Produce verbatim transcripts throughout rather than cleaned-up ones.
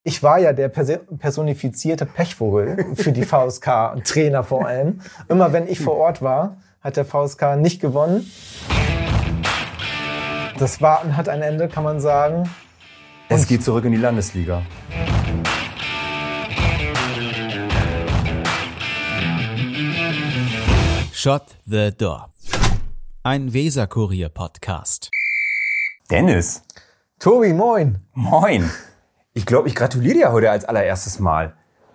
Ich war ja der personifizierte Pechvogel für die V S K, Trainer vor allem. Immer wenn ich vor Ort war, hat der V S K nicht gewonnen. Das Warten hat ein Ende, kann man sagen. Es geht zurück in die Landesliga. Shot the Door. Ein Weser-Kurier-Podcast. Dennis. Tobi, moin. Moin. Ich glaube, ich gratuliere dir heute als allererstes Mal.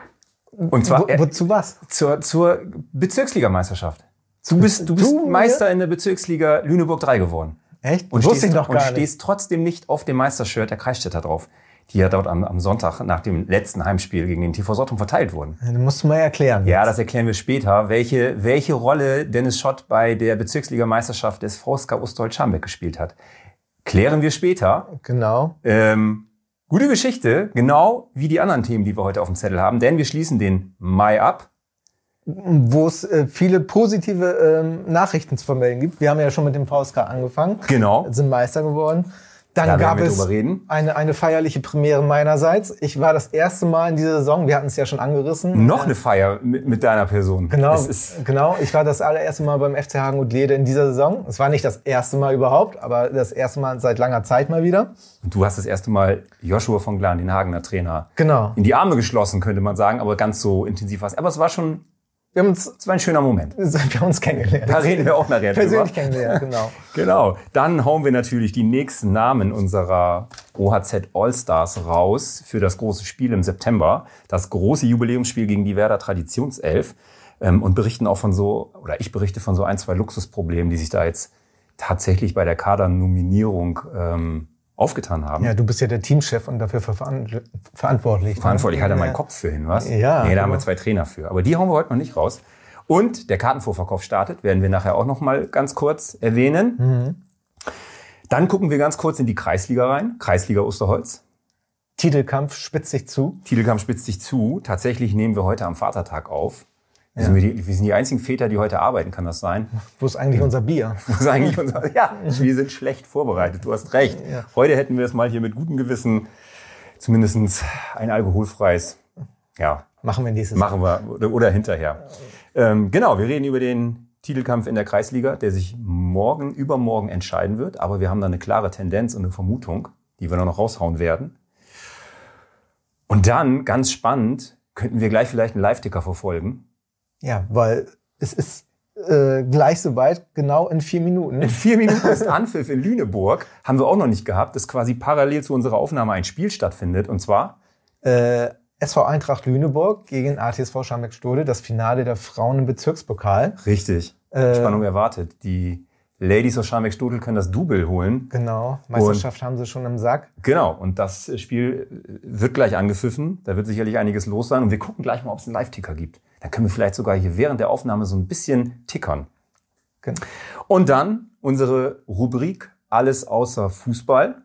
Und zwar Wo, wozu was? Zur, zur Bezirksligameisterschaft. Du bist, du bist du, Meister in der Bezirksliga Lüneburg drei geworden. Echt? Und Wusste stehst, ich noch gar und nicht. stehst trotzdem nicht auf dem Meistershirt der Kreisstädter drauf, die ja dort am, am Sonntag nach dem letzten Heimspiel gegen den T V Sottum verteilt wurden. Ja, das musst du mal erklären. Ja, das erklären wir später, welche, welche Rolle Dennis Schott bei der Bezirksligameisterschaft des V S K Osterholz-Scharmbeck gespielt hat. Klären wir später. Genau. Ähm, gute Geschichte, genau wie die anderen Themen, die wir heute auf dem Zettel haben, denn wir schließen den Mai ab. Wo es äh, viele positive ähm, Nachrichten zu vermelden gibt. Wir haben ja schon mit dem V S K angefangen. Genau. Sind Meister geworden. Dann Da gab werden wir es drüber reden. eine, eine feierliche Premiere meinerseits. Ich war das erste Mal in dieser Saison, wir hatten es ja schon angerissen. Noch eine Feier mit, mit deiner Person. Genau, Es ist genau. Ich war das allererste Mal beim F C Hagen und Lede in dieser Saison. Es war nicht das erste Mal überhaupt, aber das erste Mal seit langer Zeit mal wieder. Und du hast das erste Mal Joshua von Glan, den Hagener Trainer, Genau. in die Arme geschlossen, könnte man sagen, aber ganz so intensiv war es. Aber es war schon, Wir haben uns, es war ein schöner Moment. wir haben uns kennengelernt. Da reden wir auch nachher drüber. Persönlich kennengelernt, genau. Genau. Dann hauen wir natürlich die nächsten Namen unserer O H Z All-Stars raus für das große Spiel im September. Das große Jubiläumsspiel gegen die Werder Traditionself. Ähm, und berichten auch von so, oder ich berichte von so ein, zwei Luxusproblemen, die sich da jetzt tatsächlich bei der Kadernominierung ähm, aufgetan haben. Ja, du bist ja der Teamchef und dafür veran- verantwortlich. Verantwortlich, hat er ja. meinen Kopf für hin, was? Ja, Nee, da haben aber- wir zwei Trainer für. Aber die hauen wir heute noch nicht raus. Und der Kartenvorverkauf startet, werden wir nachher auch noch mal ganz kurz erwähnen. Mhm. Dann gucken wir ganz kurz in die Kreisliga rein. Kreisliga Osterholz. Titelkampf spitzt sich zu. Titelkampf spitzt sich zu. Tatsächlich nehmen wir heute am Vatertag auf. Wir, Ja. sind, die, wir sind die einzigen Väter, die heute arbeiten, kann das sein? Wo ist eigentlich unser Bier? Das ist eigentlich unser, ja, wir sind schlecht vorbereitet, du hast recht. Ja. Heute hätten wir es mal hier mit gutem Gewissen, zumindest ein alkoholfreies, ja, Machen wir nächstes machen wir oder, oder hinterher. Ähm, genau, wir reden über den Titelkampf in der Kreisliga, der sich morgen, übermorgen entscheiden wird. Aber wir haben da eine klare Tendenz und eine Vermutung, die wir noch raushauen werden. Und dann, ganz spannend, könnten wir gleich vielleicht einen Live-Ticker verfolgen. Ja, weil es ist äh, gleich soweit, genau in vier Minuten. In vier Minuten ist Anpfiff in Lüneburg. Haben wir auch noch nicht gehabt, dass quasi parallel zu unserer Aufnahme ein Spiel stattfindet. Und zwar Äh, S V Eintracht Lüneburg gegen A T S V Scharmbeck-Stode, das Finale der Frauen im Bezirkspokal. richtig, Äh, Spannung erwartet. Die Ladies aus Scharmbeck-Stodel können das Double holen. Genau, Meisterschaft haben sie schon im Sack. Genau, und das Spiel wird gleich angepfiffen. Da wird sicherlich einiges los sein. Und wir gucken gleich mal, ob es einen Live-Ticker gibt. Dann können wir vielleicht sogar hier während der Aufnahme so ein bisschen tickern. Genau. Und dann unsere Rubrik Alles außer Fußball.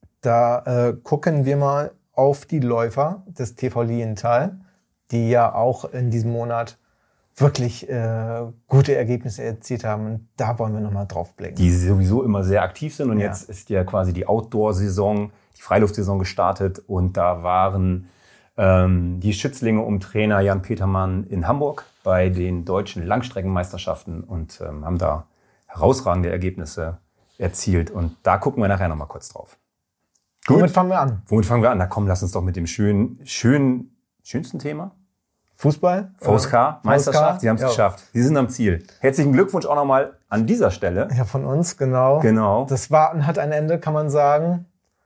Da äh, gucken wir mal auf die Läufer des T V Lienthal, die ja auch in diesem Monat wirklich äh, gute Ergebnisse erzielt haben. Und da wollen wir nochmal drauf blicken. Die sowieso immer sehr aktiv sind. Und Ja. jetzt ist ja quasi die Outdoor-Saison, die Freiluftsaison gestartet. Und da waren ähm, die Schützlinge um Trainer Jan Petermann in Hamburg bei den deutschen Langstreckenmeisterschaften und ähm, haben da herausragende Ergebnisse erzielt. Und da gucken wir nachher nochmal kurz drauf. Womit fangen wir an? Womit fangen wir an? Na komm, lass uns doch mit dem schönen, schönen, schönsten Thema. Fußball? V S K, Meisterschaft, Sie haben es Ja. geschafft. Sie sind am Ziel. Herzlichen Glückwunsch auch nochmal an dieser Stelle. Ja, von uns, genau. Genau. Das Warten hat ein Ende, kann man sagen.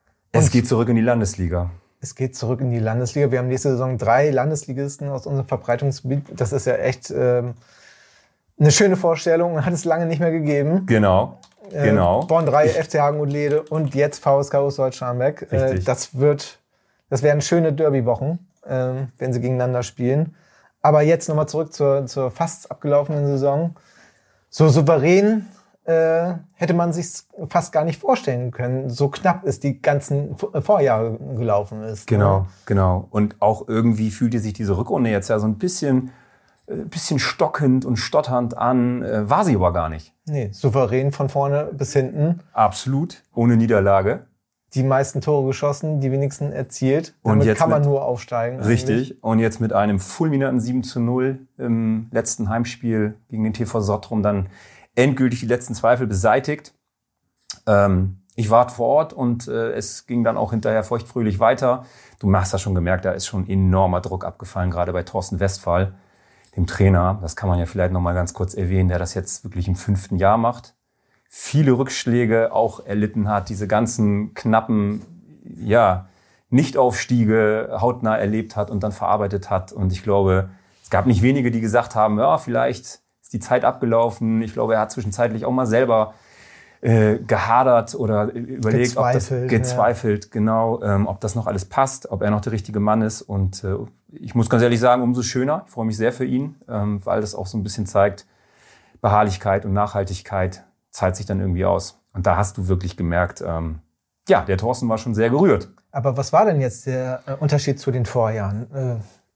Es geht zurück in die Landesliga. Es geht zurück in die Landesliga. Wir haben nächste Saison drei Landesligisten aus unserem Verbreitungsgebiet. Das ist ja echt ähm, eine schöne Vorstellung. Hat es lange nicht mehr gegeben. Genau, Äh, genau. Born drei, F C Hagen und Lede und jetzt V S K Osterholz-Scharmbeck. Äh, Richtig. das wird, das werden schöne Derby-Wochen, äh, wenn sie gegeneinander spielen. Aber jetzt nochmal zurück zur, zur fast abgelaufenen Saison. So souverän äh, hätte man sich fast gar nicht vorstellen können. So knapp ist die ganzen V- Vorjahre gelaufen ist. Genau, Ne? genau. Und auch irgendwie fühlte sich diese Rückrunde jetzt ja so ein bisschen, äh, bisschen stockend und stotternd an. Äh, war sie aber gar nicht. Nee, souverän von vorne bis hinten. Absolut. Ohne Niederlage. die meisten Tore geschossen, die wenigsten erzielt. Und Damit jetzt kann man mit- nur aufsteigen. Richtig. eigentlich. Und jetzt mit einem fulminanten sieben zu null im letzten Heimspiel gegen den T V Sottrum dann endgültig die letzten Zweifel beseitigt. Ähm, ich war vor Ort und äh, es ging dann auch hinterher feuchtfröhlich weiter. Du hast das schon gemerkt, da ist schon enormer Druck abgefallen, gerade bei Thorsten Westphal, dem Trainer. Das kann man ja vielleicht noch mal ganz kurz erwähnen, der das jetzt wirklich im fünften Jahr macht. Viele Rückschläge auch erlitten hat, diese ganzen knappen, ja, Nichtaufstiege hautnah erlebt hat und dann verarbeitet hat. Und ich glaube, es gab nicht wenige, die gesagt haben, ja, vielleicht ist die Zeit abgelaufen. Ich glaube, er hat zwischenzeitlich auch mal selber äh, gehadert oder überlegt, ob das Gezweifelt, gezweifelt, ja. genau, ähm, ob das noch alles passt, ob er noch der richtige Mann ist. Und äh, ich muss ganz ehrlich sagen, umso schöner. Ich freue mich sehr für ihn, ähm, weil das auch so ein bisschen zeigt, Beharrlichkeit und Nachhaltigkeit zahlt sich dann irgendwie aus. Und da hast du wirklich gemerkt, ähm, ja, der Thorsten war schon sehr gerührt. Aber was war denn jetzt der äh, Unterschied zu den Vorjahren? Äh,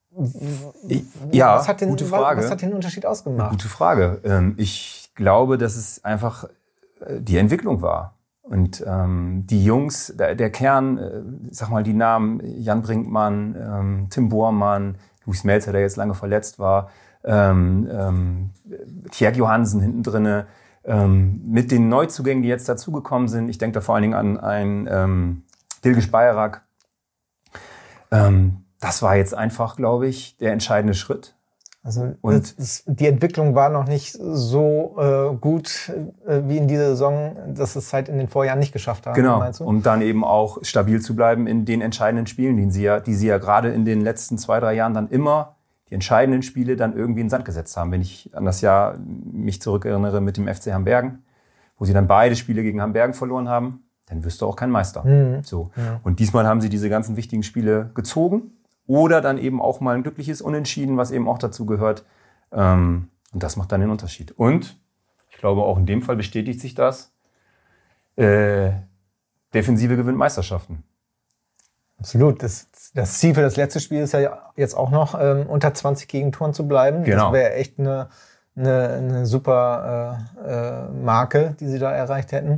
Ja, was hat den, gute Frage. Was hat den Unterschied ausgemacht? Gute Frage. Ähm, ich glaube, dass es einfach äh, die Entwicklung war. Und ähm, die Jungs, der, der Kern, äh, sag mal die Namen, Jan Brinkmann, ähm, Tim Bormann, Luis Melzer, der jetzt lange verletzt war, ähm, ähm, Tjerk Johansen hinten drinne, ähm, mit den Neuzugängen, die jetzt dazugekommen sind. Ich denke da vor allen Dingen an einen ähm, Dilge Speirak. Ähm, das war jetzt einfach, glaube ich, der entscheidende Schritt. Also Und- das, die Entwicklung war noch nicht so äh, gut äh, wie in dieser Saison, dass es halt in den Vorjahren nicht geschafft haben, Genau, meinst du? um dann eben auch stabil zu bleiben in den entscheidenden Spielen, die sie ja, die sie ja gerade in den letzten zwei, drei Jahren dann immer die entscheidenden Spiele dann irgendwie in den Sand gesetzt haben. Wenn ich an das Jahr mich zurückerinnere mit dem F C Hambergen, wo sie dann beide Spiele gegen Hambergen verloren haben, dann wirst du auch kein Meister. Mhm. So. Ja. Und diesmal haben sie diese ganzen wichtigen Spiele gezogen oder dann eben auch mal ein glückliches Unentschieden, was eben auch dazu gehört. Ähm, und das macht dann den Unterschied. Und ich glaube, auch in dem Fall bestätigt sich das. Äh, Defensive gewinnt Meisterschaften. Absolut. Das, das Ziel für das letzte Spiel ist ja jetzt auch noch, ähm, unter zwanzig Gegentoren zu bleiben. Genau. Das wäre echt eine, eine, eine super äh, äh, Marke, die sie da erreicht hätten.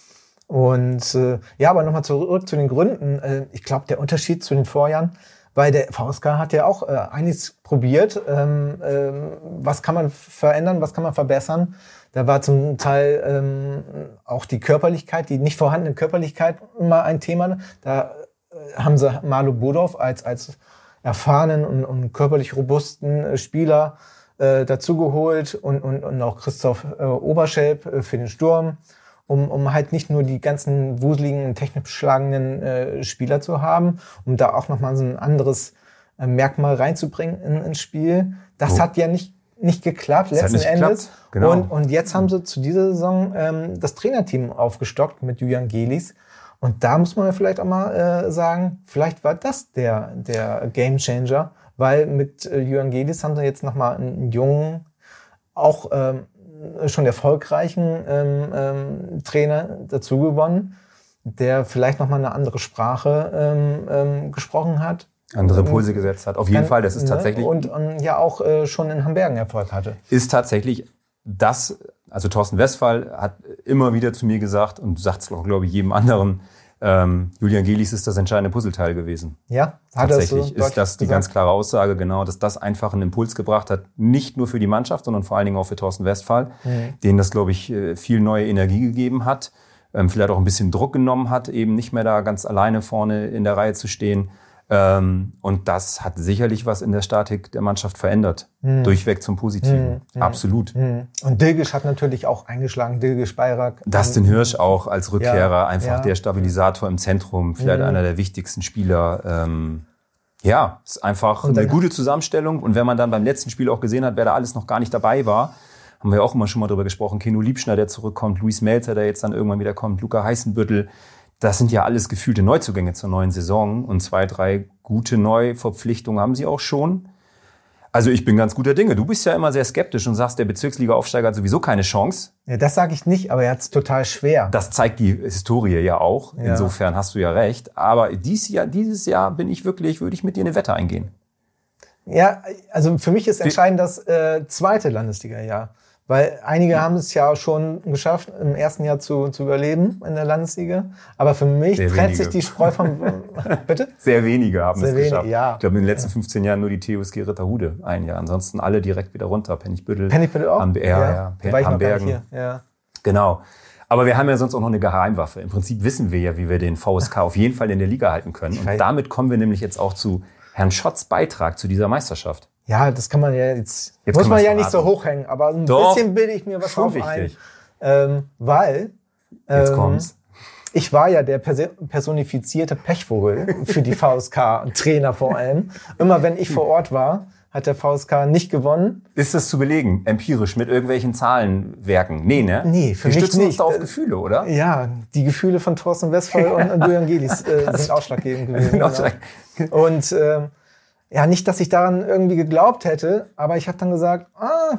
Und äh, ja, aber nochmal zurück zu den Gründen. Äh, ich glaube, der Unterschied zu den Vorjahren, weil der V S K hat ja auch äh, einiges probiert. Ähm, ähm, was kann man verändern, was kann man verbessern? Da war zum Teil ähm, auch die Körperlichkeit, die nicht vorhandene Körperlichkeit immer ein Thema. Da äh, haben sie Marlo Bodorf als, als erfahrenen und, und körperlich robusten äh, Spieler äh, dazugeholt und, und, und auch Christoph äh, Oberschelp äh, für den Sturm, um, um halt nicht nur die ganzen wuseligen, technisch beschlagenen äh, Spieler zu haben, um da auch nochmal so ein anderes äh, Merkmal reinzubringen in, ins Spiel. Das Oh. hat ja nicht, nicht geklappt, Das hat letzten nicht Endes. geklappt, genau. Und, und jetzt haben sie zu dieser Saison ähm, das Trainerteam aufgestockt mit Julian Gelis. Und da muss man ja vielleicht auch mal äh, sagen, vielleicht war das der, der Gamechanger, weil mit äh, Julian Gelis haben sie jetzt nochmal einen jungen, auch ähm, schon erfolgreichen ähm, ähm, Trainer dazu gewonnen, der vielleicht nochmal eine andere Sprache ähm, ähm, gesprochen hat. Andere Impulse gesetzt hat. Auf jeden Fall, das ist Ne? tatsächlich, Und, und ja auch äh, schon in Hambergen Erfolg hatte. ist tatsächlich das, also Thorsten Westphal hat immer wieder zu mir gesagt, und du sagst auch, glaube ich, jedem anderen, ähm, Julian Gelis ist das entscheidende Puzzleteil gewesen. Ja, hat er Tatsächlich so ist das die gesagt? ganz klare Aussage, genau, dass das einfach einen Impuls gebracht hat, nicht nur für die Mannschaft, sondern vor allen Dingen auch für Thorsten Westphal, Mhm. denen das, glaube ich, viel neue Energie gegeben hat, ähm, vielleicht auch ein bisschen Druck genommen hat, eben nicht mehr da ganz alleine vorne in der Reihe zu stehen. Ähm, und das hat sicherlich was in der Statik der Mannschaft verändert. Mhm. Durchweg zum Positiven. Mhm. Absolut. Mhm. Und Dilgisch hat natürlich auch eingeschlagen, Dilgisch Speirak. Dustin Hirsch auch als Rückkehrer, Ja, einfach ja. der Stabilisator im Zentrum, vielleicht Mhm. einer der wichtigsten Spieler. Ähm, ja, ist einfach Und dann- eine gute Zusammenstellung. Und wenn man dann beim letzten Spiel auch gesehen hat, wer da alles noch gar nicht dabei war, haben wir auch immer schon mal drüber gesprochen. Keno Liebschner, der zurückkommt, Luis Melzer, der jetzt dann irgendwann wieder kommt, Luca Heißenbüttel. Das sind ja alles gefühlte Neuzugänge zur neuen Saison. Und zwei, drei gute Neuverpflichtungen haben sie auch schon. Also ich bin ganz guter Dinge. Du bist ja immer sehr skeptisch und sagst, der Bezirksliga-Aufsteiger hat sowieso keine Chance. Ja, das sage ich nicht, aber er hat es total schwer. Das zeigt die Historie ja auch. Ja. Insofern hast du ja recht. Aber dies Jahr, dieses Jahr bin ich wirklich, würde ich mit dir eine Wette eingehen. Ja, also für mich ist entscheidend das äh, zweite Landesliga-Jahr. Weil einige haben es ja schon geschafft, im ersten Jahr zu, zu überleben in der Landesliga. Aber für mich Sehr trennt wenige. sich die Spreu vom... Bitte? Sehr wenige haben Sehr es wenig, geschafft. ja. Ich glaube, in den letzten fünfzehn Jahren nur die T U S G Ritterhude ein Jahr. Ansonsten alle direkt wieder runter. Pennigbüttel, Pennigbüttel auch? Amber, ja, ja, Da war ich noch gar nicht Ambergen. hier. Ja. Genau. Aber wir haben ja sonst auch noch eine Geheimwaffe. Im Prinzip wissen wir ja, wie wir den V S K auf jeden Fall in der Liga halten können. Und weiß. damit kommen wir nämlich jetzt auch zu Herrn Schotts Beitrag zu dieser Meisterschaft. Ja, das kann man ja jetzt, Jetzt muss können man wir's ja nicht so verraten. hochhängen, aber ein Doch, bisschen bilde ich mir was schon drauf ein. wichtig. Ähm, weil Jetzt ähm, kommt's. ich war ja der perse- personifizierte Pechvogel für die V S K und Trainer vor allem. Immer wenn ich vor Ort war, hat der V S K nicht gewonnen. Ist das zu belegen, empirisch, mit irgendwelchen Zahlenwerken? Nee, ne? Nee, für wir mich stützen uns nicht. da auf Äh, Gefühle, oder? Ja, die Gefühle von Thorsten Westphal und, und Julian Gelis äh, sind ausschlaggebend gewesen. Genau. Genau. Und ähm, ja, nicht, dass ich daran irgendwie geglaubt hätte, aber ich habe dann gesagt, ah,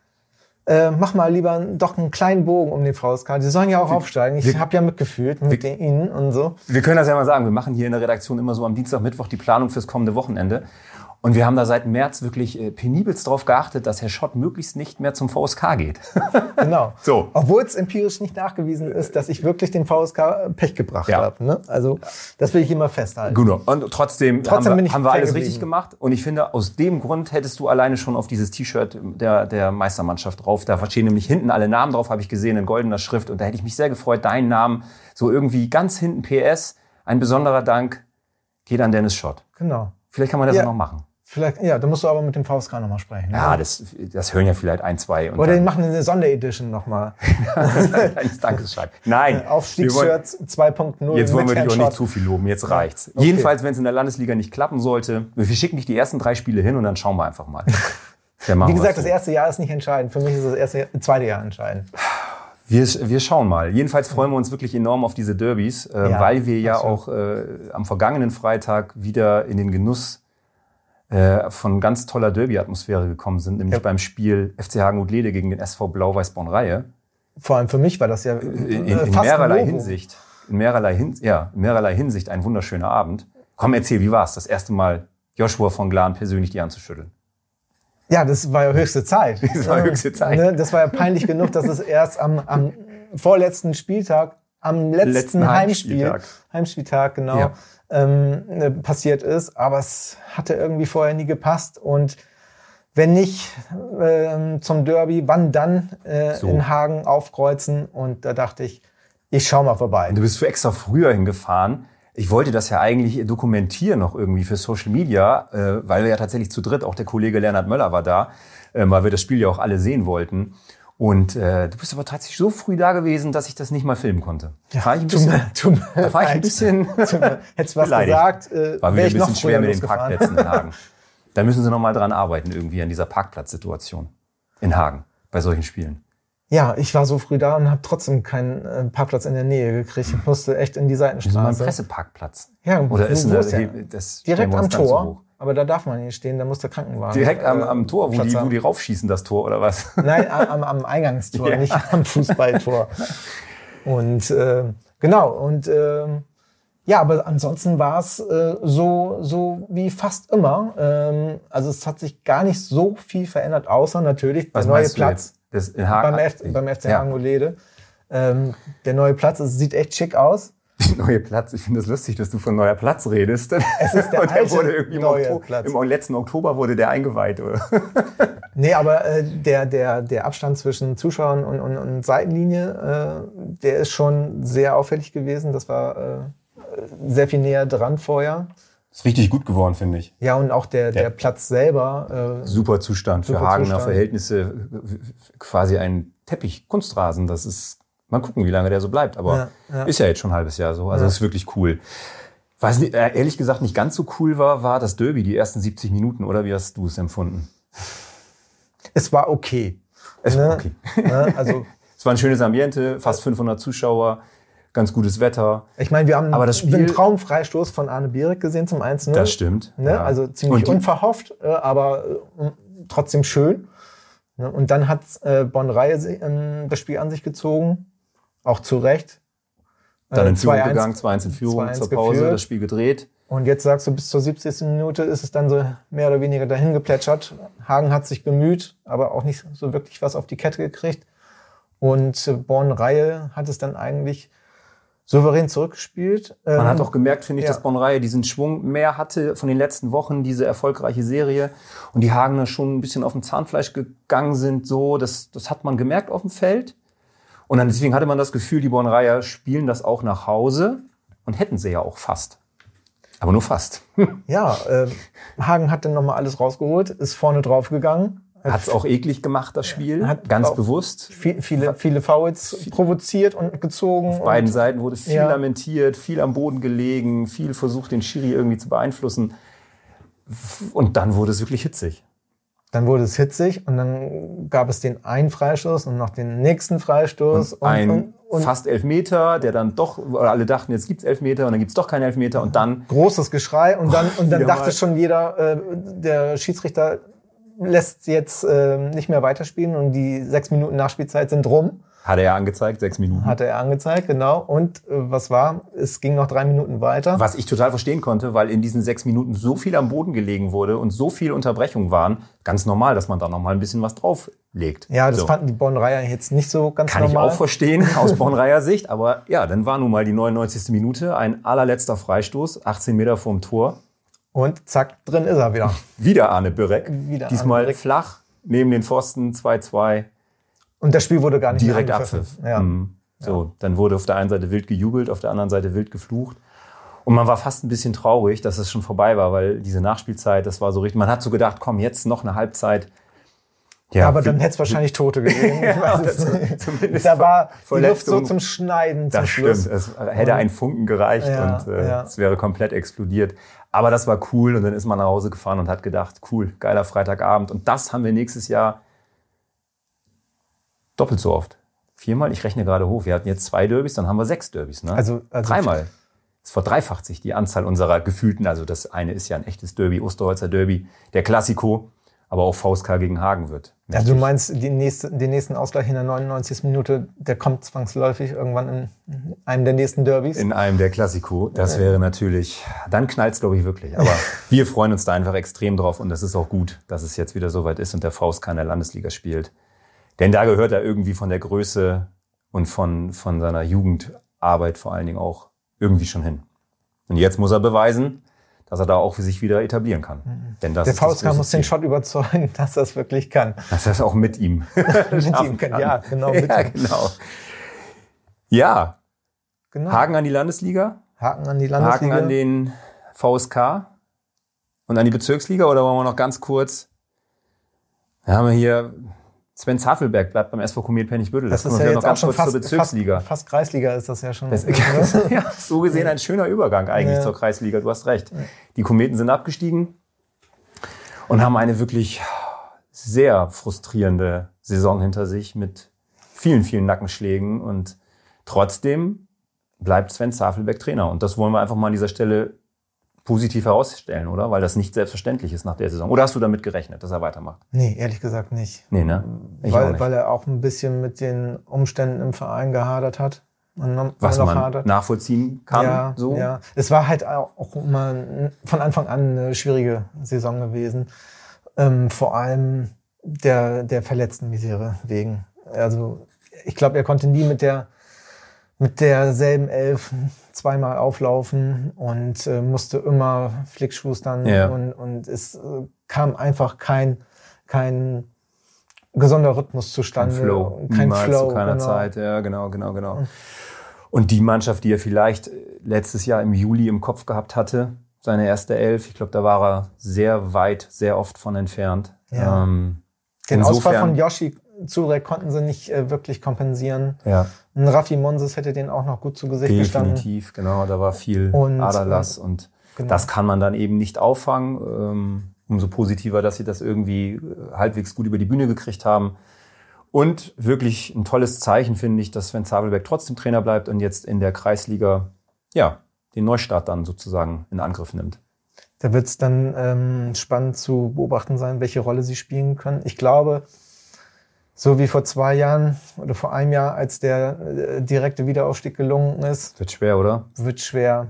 äh, mach mal lieber doch einen kleinen Bogen um den V S K. Die sollen ja auch aufsteigen. Ich habe ja mitgefühlt mit den, ihnen und so. Wir können das ja mal sagen, wir machen hier in der Redaktion immer so am Dienstag, Mittwoch die Planung fürs kommende Wochenende. Und wir haben da seit März wirklich äh, penibelst darauf geachtet, dass Herr Schott möglichst nicht mehr zum V S K geht. Genau. So. Obwohl es empirisch nicht nachgewiesen ist, dass ich wirklich dem V S K Pech gebracht Ja. habe. Ne? Also das will ich immer festhalten. Genau. Und trotzdem, Trotzdem haben bin wir, ich haben wir fair alles geblieben. richtig gemacht. Und ich finde, aus dem Grund hättest du alleine schon auf dieses T-Shirt der, der Meistermannschaft drauf. Da stehen nämlich hinten alle Namen drauf, habe ich gesehen, in goldener Schrift. Und da hätte ich mich sehr gefreut, deinen Namen so irgendwie ganz hinten P S. Ein besonderer Dank geht an Dennis Schott. Genau. Vielleicht kann man das Ja. ja noch machen. Vielleicht, ja, da musst du aber mit dem V S K nochmal sprechen. Ja, ne? das, das hören ja vielleicht ein, zwei. Und Oder die dann machen eine Sonderedition nochmal. ein Dankeschön. Nein. Aufstiegsshirts zwei Punkt null. Jetzt wollen wir mit dich auch Herrn nicht Schott. zu viel loben, jetzt reicht's. Okay. Jedenfalls, wenn es in der Landesliga nicht klappen sollte, wir schicken dich die ersten drei Spiele hin und dann schauen wir einfach mal. Dann machen Wie wir gesagt, es das so. erste Jahr ist nicht entscheidend. Für mich ist das erste, zweite Jahr entscheidend. Wir, wir schauen mal. Jedenfalls freuen wir uns wirklich enorm auf diese Derbys, äh, Ja, weil wir ja absolut. auch äh, am vergangenen Freitag wieder in den Genuss äh, von ganz toller Derby-Atmosphäre gekommen sind, nämlich Ja. beim Spiel F C Hagen-Utlede gegen den S V Blau-Weiß-Born-Reihe. Vor allem für mich war das ja In, äh, in, in fast mehrerlei ein Novum. Hinsicht. In mehrerlei, Hin ja, in mehrerlei Hinsicht ein wunderschöner Abend. Komm, erzähl, wie war's? Das erste Mal Joshua von Glan persönlich die Hand zu schütteln. Ja, das war ja höchste Zeit. Das war höchste Zeit. Ne, das war ja peinlich genug, dass es erst am, am vorletzten Spieltag, am letzten, Letzten Heimspiel, Heimspieltag. Heimspieltag, genau, Ja. ähm, äh, passiert ist. Aber es hatte irgendwie vorher nie gepasst. Und wenn nicht ähm, zum Derby, wann dann äh, So. in Hagen aufkreuzen? Und da dachte ich, ich schau mal vorbei. Du bist für extra früher hingefahren. Ich wollte das ja eigentlich dokumentieren noch irgendwie für Social Media, äh, weil wir ja tatsächlich zu dritt, auch der Kollege Lennart Möller war da, äh, weil wir das Spiel ja auch alle sehen wollten. Und äh, du bist aber tatsächlich so früh da gewesen, dass ich das nicht mal filmen konnte. Da war ich ein tut bisschen, mir- tut mir da war ich ein leid. bisschen Hättest du was beleidigt. gesagt, äh, War wäre wieder ich ein noch bisschen schwer früher mit den losgefahren. Parkplätzen in Hagen. Da müssen sie noch mal dran arbeiten irgendwie an dieser Parkplatzsituation in Hagen bei solchen Spielen. Ja, ich war so früh da und habe trotzdem keinen äh, Parkplatz in der Nähe gekriegt. Ich musste echt in die Das ist mal ein Seitenstraße. Presseparkplatz. Ja, Oder ist wo eine, ist der? das stellen Direkt wir uns am dann so Tor. hoch. Aber da darf man nicht stehen, da muss der Krankenwagen. Direkt am, äh, am Tor, wo Platz die, wo haben. die raufschießen, das Tor, oder was? Nein, am, am Eingangstor, Ja. nicht am Fußballtor. Und äh, genau, und äh, ja, aber ansonsten war es äh, so, so wie fast immer. Ähm, also es hat sich gar nicht so viel verändert, außer natürlich der Was neue meinst du Platz jetzt? Das in Hagen? beim, F beim F C Ja. Hagen-Uhlede. Ähm, der neue Platz, es sieht echt schick aus. Neue Platz. Ich finde es das lustig, dass du von neuer Platz redest. Es ist der Und der alte wurde irgendwie im, neue Oktober, Platz. im letzten Oktober wurde der eingeweiht, oder? Nee, aber äh, der, der, der Abstand zwischen Zuschauern und, und, und Seitenlinie, äh, der ist schon sehr auffällig gewesen. Das war äh, sehr viel näher dran vorher. Ist richtig gut geworden, finde ich. Ja, und auch der, der Platz selber. Äh, Super Zustand für Super Hagener Zustand. Verhältnisse. Quasi ein Teppich, Kunstrasen. Das ist, mal gucken, wie lange der so bleibt. Aber Ja, ja. ist ja jetzt schon ein halbes Jahr so. Also Ja. das ist wirklich cool. Was nicht- äh, ehrlich gesagt nicht ganz so cool war, war das Derby, die ersten siebzig Minuten. Oder wie hast du es empfunden? es war okay. Es Ne? war okay. Ne? Also Es war ein schönes Ambiente, fast fünfhundert Zuschauer, ganz gutes Wetter. ich meine, wir haben Aber das Spiel- einen Traumfreistoß von Arne Bierig gesehen zum eins null. Das stimmt. Ne? Ja. Also ziemlich Und die- unverhofft, äh, aber äh, trotzdem schön. Ne? Und dann hat äh, Bonn-Reihe äh, das Spiel an sich gezogen. Auch zu Recht. Dann in Äh, Führung zwei eins gegangen, zwei eins in Führung, zwei eins zur Pause, geführt. das Spiel gedreht. Und jetzt sagst du, bis zur siebzigsten Minute ist es dann so mehr oder weniger dahin geplätschert. Hagen hat sich bemüht, aber auch nicht so wirklich was auf die Kette gekriegt. Und äh, Born-Reihe hat es dann eigentlich souverän zurückgespielt. Man ähm, hat auch gemerkt, finde ich, ja. dass Born-Reihe diesen Schwung mehr hatte von den letzten Wochen, diese erfolgreiche Serie. Und die Hagener schon ein bisschen auf dem Zahnfleisch gegangen sind. So, das, das hat man gemerkt auf dem Feld. Und dann deswegen hatte man das Gefühl, die Born-Reiher spielen das auch nach Hause. Und hätten sie ja auch fast. Aber nur fast. Ja, äh, Hagen hat dann nochmal alles rausgeholt, ist vorne drauf gegangen. Hat es auch eklig gemacht, das Spiel. Hat ganz auch bewusst. Viel, viele, viele Fouls provoziert und gezogen. Auf beiden Seiten wurde viel ja. lamentiert, viel am Boden gelegen, viel versucht, den Schiri irgendwie zu beeinflussen. Und dann wurde es wirklich hitzig. Dann wurde es hitzig und dann gab es den einen Freistoß und noch den nächsten Freistoß. Und und, ein und, und fast Elfmeter, der dann doch, oder alle dachten, jetzt gibt's Elfmeter und dann gibt's doch keinen Elfmeter und dann... Großes Geschrei und dann, und dann Wieder dachte mal. schon jeder, äh, der Schiedsrichter lässt jetzt äh, nicht mehr weiterspielen und die sechs Minuten Nachspielzeit sind rum. Hat er ja angezeigt, sechs Minuten. Hatte er angezeigt, genau. Und äh, was war? Es ging noch drei Minuten weiter. Was ich total verstehen konnte, weil in diesen sechs Minuten so viel am Boden gelegen wurde und so viel Unterbrechungen waren, ganz normal, dass man da noch mal ein bisschen was drauflegt. Ja, das so. fanden die Born-Reiher jetzt nicht so ganz Kann normal. ich auch verstehen, aus Born-Reiher Sicht. Aber ja, dann war nun mal die neunundneunzigste Minute, ein allerletzter Freistoß, achtzehn Meter vorm Tor. Und zack, drin ist er wieder. Wieder Arne Bürek. Wieder Diesmal Arne Bürek. flach, neben den Pfosten, zwei zwei. Und das Spiel wurde gar nicht Direkt mehr Abpfiff. angepfiffen. Ja. Mhm. So, dann wurde auf der einen Seite wild gejubelt, auf der anderen Seite wild geflucht. Und man war fast ein bisschen traurig, dass es schon vorbei war, weil diese Nachspielzeit, das war so richtig, man hat so gedacht, komm, jetzt noch eine Halbzeit. Ja, aber dann hätte es wahrscheinlich Tote gegeben. Ich weiß es oder nicht. zumindest Da war die Luft so Verletzung. zum Schneiden zum Das Schluss. stimmt, es hätte ein Funken gereicht Ja, und äh, ja. es wäre komplett explodiert. Aber das war cool und dann ist man nach Hause gefahren und hat gedacht, cool, geiler Freitagabend. Und das haben wir nächstes Jahr doppelt so oft. Viermal, ich rechne gerade hoch. Wir hatten jetzt zwei Derbys, dann haben wir sechs Derbys. Ne? Also, also Dreimal. Es verdreifacht sich die Anzahl unserer gefühlten, also das eine ist ja ein echtes Derby, Osterholzer Derby, der Klassiko, aber auch V S K gegen Hagen wird. Also du meinst, die nächste, den nächsten Ausgleich in der neunundneunzigsten Minute, der kommt zwangsläufig irgendwann in einem der nächsten Derbys? In einem der Klassiko. Das wäre natürlich, dann knallt's, glaube ich, wirklich. Aber wir freuen uns da einfach extrem drauf und das ist auch gut, dass es jetzt wieder soweit ist und der V S K in der Landesliga spielt. Denn da gehört er irgendwie von der Größe und von, von seiner Jugendarbeit vor allen Dingen auch irgendwie schon hin. Und jetzt muss er beweisen, dass er da auch für sich wieder etablieren kann. Denn das Der ist das V S K große muss den Ziel. Schott überzeugen, dass er es wirklich kann. Dass er es auch mit ihm Mit schaffen ihm kann. kann. Ja, genau. Mit Ja, ihm. genau. Ja, Genau. Haken an die Landesliga, Haken an die Haken Landesliga. an den V S K und an die Bezirksliga. Oder wollen wir noch ganz kurz, da haben wir hier Sven Zafelberg bleibt beim S V Komet Penningbüttel. das Das ist kommen ja wir jetzt noch auch ganz schon kurz fast, zur Bezirksliga. fast, fast Kreisliga ist das ja schon. Das, ja, so gesehen ein schöner Übergang eigentlich Ja. zur Kreisliga. Du hast recht. Die Kometen sind abgestiegen und haben eine wirklich sehr frustrierende Saison hinter sich mit vielen, vielen Nackenschlägen. Und trotzdem bleibt Sven Zafelberg Trainer. Und das wollen wir einfach mal an dieser Stelle positiv herausstellen, oder? Weil das nicht selbstverständlich ist nach der Saison. Oder hast du damit gerechnet, dass er weitermacht? Nee, ehrlich gesagt nicht. Nee, ne? Ich auch Weil, nicht. weil er auch ein bisschen mit den Umständen im Verein gehadert hat. Und noch, Was noch man hadert. nachvollziehen kann. Ja, so. ja. Es war halt auch immer von Anfang an eine schwierige Saison gewesen. Ähm, vor allem der, der verletzten Misere wegen. Also ich glaube, er konnte nie mit der mit derselben Elf zweimal auflaufen und äh, musste immer flickschustern Ja. und, und es äh, kam einfach kein, kein gesunder Rhythmus Kein zustande. Flow. Kein Niemals Flow, zu keiner genau. Zeit. Ja, genau, genau, genau. Und die Mannschaft, die er vielleicht letztes Jahr im Juli im Kopf gehabt hatte, seine erste Elf, ich glaube, da war er sehr weit, sehr oft von entfernt. Ja. Ähm, Den insofern- Ausfall von Yoshi Zurek konnten sie nicht äh, wirklich kompensieren. Ja, Ein Raffi Monses hätte den auch noch gut zu Gesicht gestanden. definitiv, genau, da war viel Und, Aderlass äh, und genau. das kann man dann eben nicht auffangen. Ähm, umso positiver, dass sie das irgendwie äh, halbwegs gut über die Bühne gekriegt haben. Und wirklich ein tolles Zeichen finde ich, dass Sven Zafelberg trotzdem Trainer bleibt und jetzt in der Kreisliga, ja, den Neustart dann sozusagen in Angriff nimmt. Da wird es dann ähm, spannend zu beobachten sein, welche Rolle sie spielen können. Ich glaube, so wie vor zwei Jahren oder vor einem Jahr, als der äh, direkte Wiederaufstieg gelungen ist, Wird schwer, oder? wird schwer.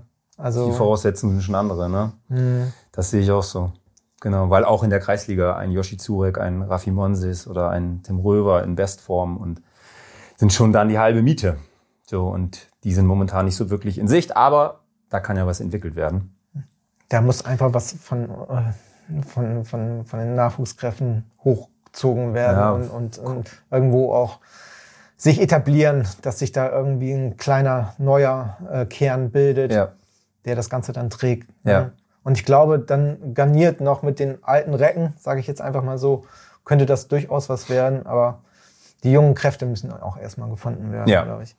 Also die Voraussetzungen sind schon andere, ne? Mhm. Das sehe ich auch so. Genau, weil auch in der Kreisliga ein Yoshi Zurek, ein Raffi Monsis oder ein Tim Röver in Bestform und sind schon dann die halbe Miete. So, und die sind momentan nicht so wirklich in Sicht, aber da kann ja was entwickelt werden. Da muss einfach was von, von, von, von den Nachwuchskräften hochgezogen werden ja. und, und, und irgendwo auch sich etablieren, dass sich da irgendwie ein kleiner neuer äh, Kern bildet, ja. der das Ganze dann trägt. Ja. Ne? Und ich glaube, dann garniert noch mit den alten Recken, sage ich jetzt einfach mal so, könnte das durchaus was werden. Aber die jungen Kräfte müssen auch erstmal gefunden werden, ja. glaube ich.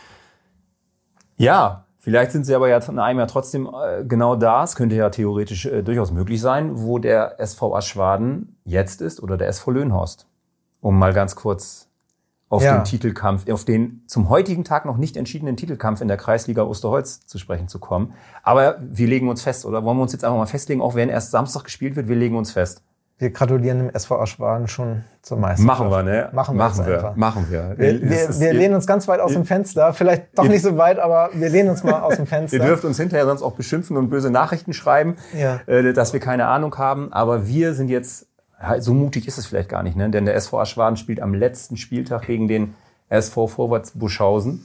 Ja, vielleicht sind sie aber ja in einem Jahr trotzdem äh, genau da. Es könnte ja theoretisch äh, durchaus möglich sein, wo der S V Aschwaden jetzt ist oder der S V Löhnhorst. Um mal ganz kurz auf ja. den Titelkampf, auf den zum heutigen Tag noch nicht entschiedenen Titelkampf in der Kreisliga Osterholz zu sprechen zu kommen. Aber wir legen uns fest, oder wollen wir uns jetzt einfach mal festlegen, auch wenn erst Samstag gespielt wird, wir legen uns fest. Wir gratulieren dem S V Aschwaden schon zur Meisterschaft. Machen wir, ne? Machen wir, machen wir, einfach. machen wir. Wir, wir, wir lehnen uns ganz weit aus dem Fenster. Vielleicht doch nicht so weit, aber wir lehnen uns mal aus dem Fenster. Ihr dürft uns hinterher sonst auch beschimpfen und böse Nachrichten schreiben, ja. äh, dass wir keine Ahnung haben. Aber wir sind jetzt, ja, so mutig ist es vielleicht gar nicht, ne? Denn der S V Aschwaden spielt am letzten Spieltag gegen den S V Vorwärts Buschhausen,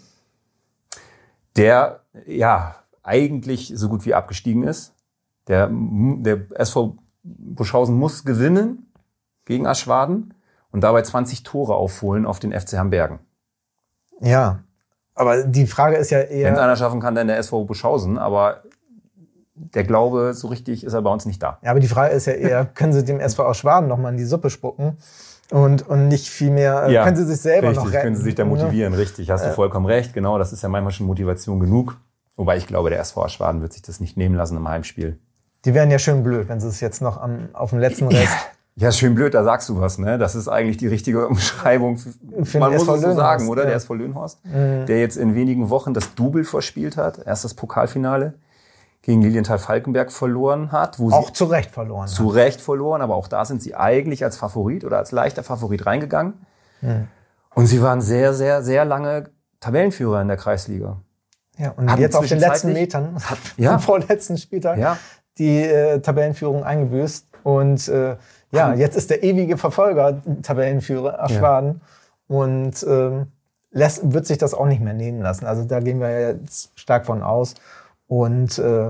der ja eigentlich so gut wie abgestiegen ist. Der, der S V Buschhausen muss gewinnen gegen Aschwaden und dabei zwanzig Tore aufholen auf den F C Hambergen. Ja, aber die Frage ist ja eher... Wenn es einer schaffen kann, dann der S V Buschhausen, aber der Glaube, so richtig ist er bei uns nicht da. Ja, aber die Frage ist ja eher, können sie dem S V Aschwaden nochmal in die Suppe spucken? Und, und nicht viel mehr, ja, können sie sich selber richtig, noch retten. können sie sich da motivieren, ne? Richtig, hast du vollkommen recht, genau, das ist ja manchmal schon Motivation genug. Wobei ich glaube, der S V Aschwaden wird sich das nicht nehmen lassen im Heimspiel. Die wären ja schön blöd, wenn sie es jetzt noch am, auf dem letzten Rest... Ja, schön blöd, da sagst du was, ne? Das ist eigentlich die richtige Umschreibung. Für, für man muss es so Löhnhorst, sagen, oder? Ja. Der S V Löhnhorst, mhm. der jetzt in wenigen Wochen das Double verspielt hat, erst das Pokalfinale gegen Lilienthal-Falkenberg verloren hat. Wo auch sie zu Recht verloren. Zu hat. Recht verloren, aber auch da sind sie eigentlich als Favorit oder als leichter Favorit reingegangen. Mhm. Und sie waren sehr, sehr, sehr lange Tabellenführer in der Kreisliga. Ja, und Hatten jetzt auf den letzten Metern, hat, ja. am vorletzten Spieltag, ja. die äh, Tabellenführung eingebüßt. Und äh, ja, jetzt ist der ewige Verfolger Tabellenführer Aschwaden. Ja. Und ähm, lässt, wird sich das auch nicht mehr nehmen lassen. Also da gehen wir jetzt stark von aus. Und äh,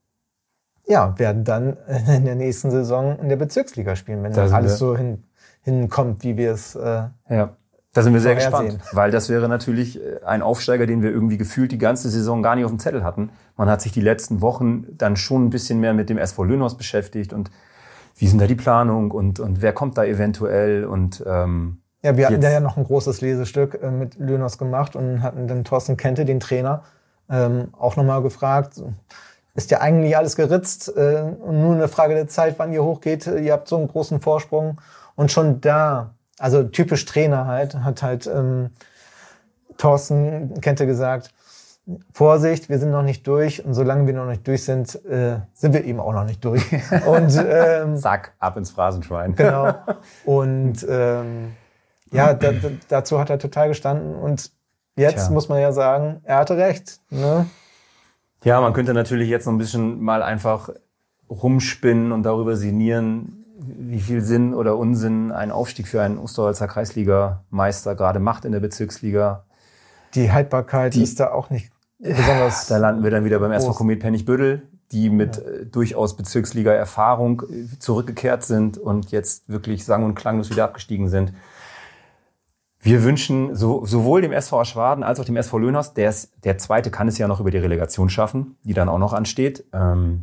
ja, werden dann in der nächsten Saison in der Bezirksliga spielen, wenn dann alles so hin, hinkommt, wie wir es äh, ja. Da sind wir sehr vorhersehen. gespannt, weil das wäre natürlich ein Aufsteiger, den wir irgendwie gefühlt die ganze Saison gar nicht auf dem Zettel hatten. Man hat sich die letzten Wochen dann schon ein bisschen mehr mit dem S V Löhnhorst beschäftigt und wie sind da die Planung und, und wer kommt da eventuell und ähm, ja, wir hatten da ja noch ein großes Lesestück äh, mit Löhnhorst gemacht und hatten dann Thorsten Kente, den Trainer, ähm, auch nochmal gefragt, ist ja eigentlich alles geritzt äh, und nur eine Frage der Zeit, wann ihr hochgeht. Ihr habt so einen großen Vorsprung und schon da, also typisch Trainer halt, hat halt ähm, Thorsten Kente gesagt, Vorsicht, wir sind noch nicht durch und solange wir noch nicht durch sind, äh, sind wir eben auch noch nicht durch. Und ähm, zack, ab ins Phrasenschwein. Genau. Und ähm, ja, da, da, dazu hat er total gestanden und jetzt Tja. muss man ja sagen, er hatte recht. Ne? Ja, man könnte natürlich jetzt noch ein bisschen mal einfach rumspinnen und darüber sinnieren, wie viel Sinn oder Unsinn ein Aufstieg für einen Osterholzer Kreisliga-Meister gerade macht in der Bezirksliga. Die Haltbarkeit die, ist da auch nicht besonders. Da landen wir dann wieder beim S V Komet Pennig-Bödel, die mit ja. äh, durchaus Bezirksliga-Erfahrung äh, zurückgekehrt sind und jetzt wirklich sang- und klanglos wieder abgestiegen sind. Wir wünschen so, sowohl dem S V Aschwaden als auch dem S V Löhnhorst, der, ist, der Zweite kann es ja noch über die Relegation schaffen, die dann auch noch ansteht. Ähm,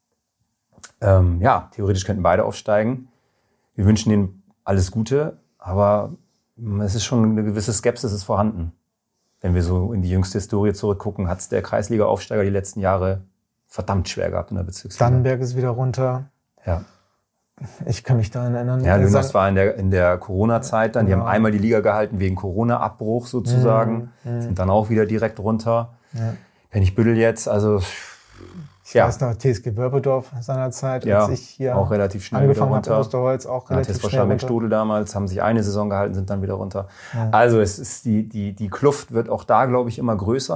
ähm, ja, theoretisch könnten beide aufsteigen. Wir wünschen ihnen alles Gute, aber es ist schon eine gewisse Skepsis ist vorhanden. Wenn wir so in die jüngste Historie zurückgucken, hat es der Kreisliga-Aufsteiger die letzten Jahre verdammt schwer gehabt in der Bezirksliga. Dannenberg ist wieder runter. Ja. Ich kann mich daran erinnern. Ja, Löhnhorst war in der, in der Corona-Zeit dann. Die ja. haben einmal die Liga gehalten wegen Corona-Abbruch sozusagen. Mhm. Sind dann auch wieder direkt runter. Ja. Pennig-Bödel jetzt, also... Ich ja. weiß noch, T S G Wörpedorf seinerzeit, ja, als ich hier auch relativ schnell angefangen wieder runter. habe, Osterholz auch relativ ja, schnell runter. Stodel damals, haben sich eine Saison gehalten, sind dann wieder runter. Ja. Also es ist die, die, die Kluft wird auch da, glaube ich, immer größer.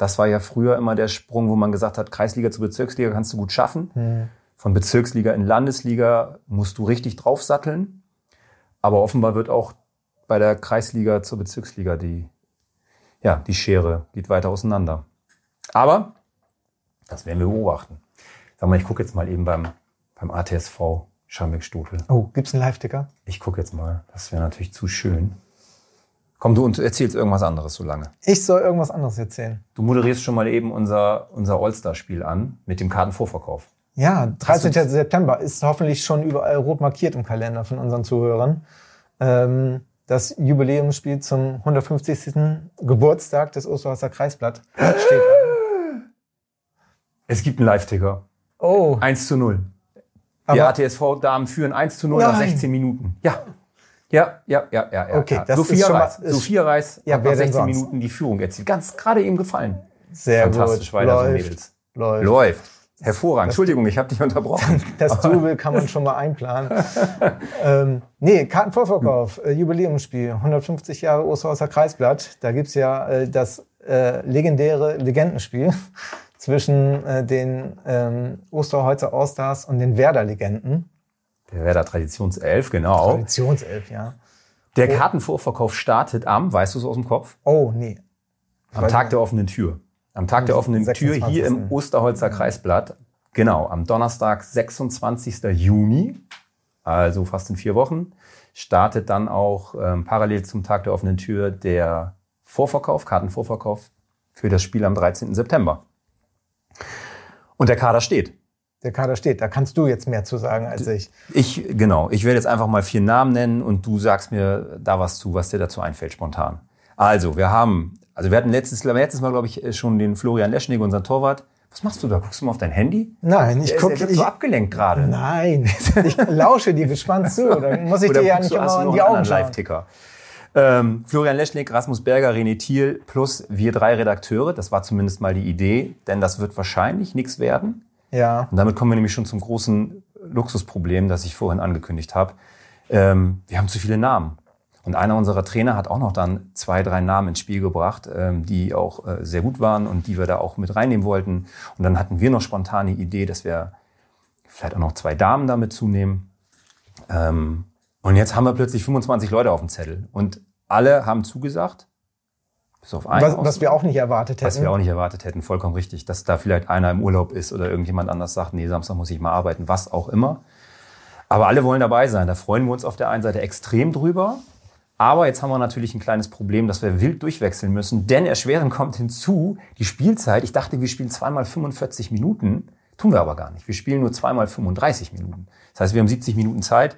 Das war ja früher immer der Sprung, wo man gesagt hat, Kreisliga zu Bezirksliga kannst du gut schaffen. Hm. Von Bezirksliga in Landesliga musst du richtig draufsatteln. Aber offenbar wird auch bei der Kreisliga zur Bezirksliga die, ja, die Schere geht weiter auseinander. Aber das werden wir beobachten. Sag mal, ich gucke jetzt mal eben beim, beim A T S V Scharmbeck-Stotel. Oh, gibt's einen Live-Ticker? Ich gucke jetzt mal. Das wäre natürlich zu schön. Komm, du und erzählst irgendwas anderes so lange. Ich soll irgendwas anderes erzählen. Du moderierst schon mal eben unser, unser All-Star-Spiel an mit dem Kartenvorverkauf. Ja, dreizehnten September ist hoffentlich schon überall rot markiert im Kalender von unseren Zuhörern. Ähm, das Jubiläumsspiel zum hundertfünfzigsten Geburtstag des Osterholzer Kreisblatt steht an. Es gibt einen Live-Ticker. Oh. eins zu null. Aber Die A T S V-Damen führen eins zu null nach Nein. sechzehn Minuten. Ja. Ja, ja, ja, ja. ja Okay, ja. das Sophia ist schon mal- Reis. ist- Sophia Reis Ja, hat wer nach denn sechzehn sonst? Minuten die Führung erzielt. Ganz gerade eben gefallen. Sehr Fantastisch, gut. weiter so, Läuft. Mädels. Läuft. Läuft. Hervorragend. Entschuldigung, ich habe dich unterbrochen. Das Double kann man schon mal einplanen. ähm, nee, Kartenvorverkauf, äh, Jubiläumsspiel, hundertfünfzig Jahre Osterholzer Kreisblatt. Da gibt's ja äh, das äh, legendäre Legendenspiel zwischen äh, den ähm, Osterholzer Allstars und den Werder-Legenden. Der Werder Traditionself, genau. Traditionself, ja. Der Kartenvorverkauf startet am, weißt du es aus dem Kopf? Oh, nee. Am Tag der offenen Tür. Am Tag der offenen Tür hier im sechsundzwanzigsten Osterholzer Kreisblatt. Genau, am Donnerstag, sechsundzwanzigsten Juni, also fast in vier Wochen, startet dann auch ähm, parallel zum Tag der offenen Tür der Vorverkauf, Kartenvorverkauf für das Spiel am dreizehnten September. Und der Kader steht. Der Kader steht. Da kannst du jetzt mehr zu sagen als ich. Ich, genau, ich werde jetzt einfach mal vier Namen nennen und du sagst mir da was zu, was dir dazu einfällt spontan. Also, wir haben, also wir hatten letztes, letztes Mal, glaube ich, schon den Florian Leschnig, unseren Torwart. Was machst du da? Guckst du mal auf dein Handy? Nein, ich Der ist- gucke der wird ich, so abgelenkt gerade. Nein, ich lausche dir gespannt zu. Dann muss ich Oder dir ja guckst nicht du, hast immer du in noch die einen Augen anderen schauen. Live-Ticker. Ähm, Florian Leschnig, Rasmus Berger, René Thiel plus wir drei Redakteure. Das war zumindest mal die Idee, denn das wird wahrscheinlich nichts werden. Ja. Und damit kommen wir nämlich schon zum großen Luxusproblem, das ich vorhin angekündigt habe. Ähm, wir haben zu viele Namen. Und einer unserer Trainer hat auch noch dann zwei, drei Namen ins Spiel gebracht, ähm, die auch äh, sehr gut waren und die wir da auch mit reinnehmen wollten. Und dann hatten wir noch spontan die Idee, dass wir vielleicht auch noch zwei Damen damit zunehmen. Ähm, und jetzt haben wir plötzlich fünfundzwanzig Leute auf dem Zettel. Und alle haben zugesagt. Bis auf einen. Was, was wir auch nicht erwartet hätten. Was wir auch nicht erwartet hätten, vollkommen richtig. Dass da vielleicht einer im Urlaub ist oder irgendjemand anders sagt, nee, Samstag muss ich mal arbeiten, was auch immer. Aber alle wollen dabei sein. Da freuen wir uns auf der einen Seite extrem drüber. Aber jetzt haben wir natürlich ein kleines Problem, dass wir wild durchwechseln müssen. Denn erschwerend kommt hinzu, die Spielzeit. Ich dachte, wir spielen zweimal fünfundvierzig Minuten. Tun wir aber gar nicht. Wir spielen nur zweimal fünfunddreißig Minuten. Das heißt, wir haben siebzig Minuten Zeit.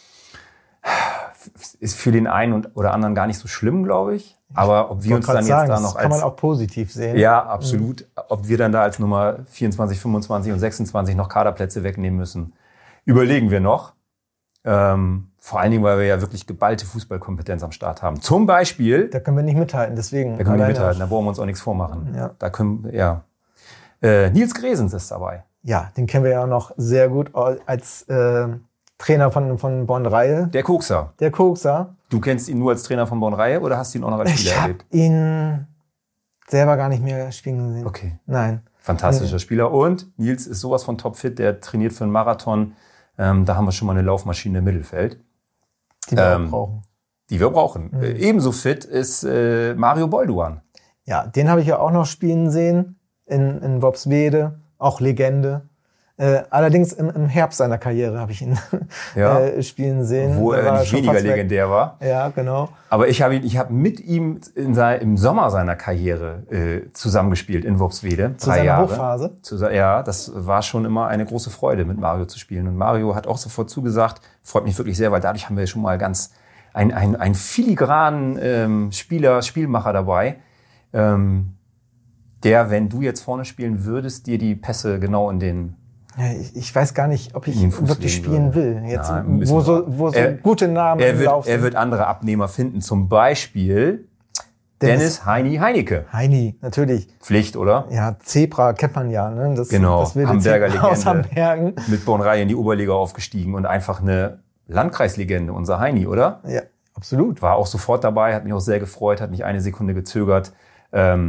Ist für den einen und oder anderen gar nicht so schlimm, glaube ich. Aber ob wir uns dann sagen, jetzt da noch das kann als... man auch positiv sehen. Ja, absolut. Ob wir dann da als Nummer vierundzwanzig, fünfundzwanzig und sechsundzwanzig noch Kaderplätze wegnehmen müssen, überlegen wir noch. Ähm, vor allen Dingen, weil wir ja wirklich geballte Fußballkompetenz am Start haben. Zum Beispiel, Da können wir nicht mithalten, deswegen. da können wir nicht alleine mithalten, da wollen wir uns auch nichts vormachen. Ja. Da können wir, ja. Äh, Nils Gresens ist dabei. Ja, den kennen wir ja auch noch sehr gut als äh, Trainer von, von Bonn-Reihe. Der Kokser. Der Kokser. Du kennst ihn nur als Trainer von Bonn-Reihe oder hast du ihn auch noch als Spieler Ich habe erlebt? ihn selber gar nicht mehr spielen gesehen. Okay. Nein. Fantastischer Spieler. Und Nils ist sowas von topfit, der trainiert für einen Marathon. Ähm, da haben wir schon mal eine Laufmaschine im Mittelfeld, Die wir Ähm, auch brauchen. die wir brauchen. Mhm. Äh, ebenso fit ist äh, Mario Bolduan. Ja, den habe ich ja auch noch spielen sehen in, in Worpswede. Auch Legende. Äh, allerdings im, im Herbst seiner Karriere habe ich ihn Ja. äh, spielen sehen. Wo Da er war nicht schon weniger fast weg. legendär war. Ja, genau. Aber ich habe ihn, ich habe mit ihm in sein, im Sommer seiner Karriere äh, zusammengespielt in Worpswede. Zu drei seiner Jahre. Hochphase. Zu, se- ja, das war schon immer eine große Freude, mit Mario zu spielen. Und Mario hat auch sofort zugesagt, freut mich wirklich sehr, weil dadurch haben wir schon mal ganz ein, ein, ein filigranen ähm, Spieler, Spielmacher dabei, ähm, der, wenn du jetzt vorne spielen würdest, dir die Pässe genau in den Ja, ich, ich weiß gar nicht, ob ich In den Fuß wirklich legen spielen würde. will. Jetzt, Nein, müssen wo wir. so, wo so Er- gute Namen Er im wird, Lauf er sind. wird andere Abnehmer finden, zum Beispiel Dennis, Dennis Heini Heinecke. Heini, natürlich. Pflicht, oder? Ja, Zebra kennt man ja. Ne? Das, Genau, das wilde Hamburger Zebra aus Legende. Hambergen. Mit Bornrei in die Oberliga aufgestiegen und einfach eine Landkreislegende, unser Heini, oder? Ja, absolut. War auch sofort dabei, hat mich auch sehr gefreut, hat nicht eine Sekunde gezögert. Ähm,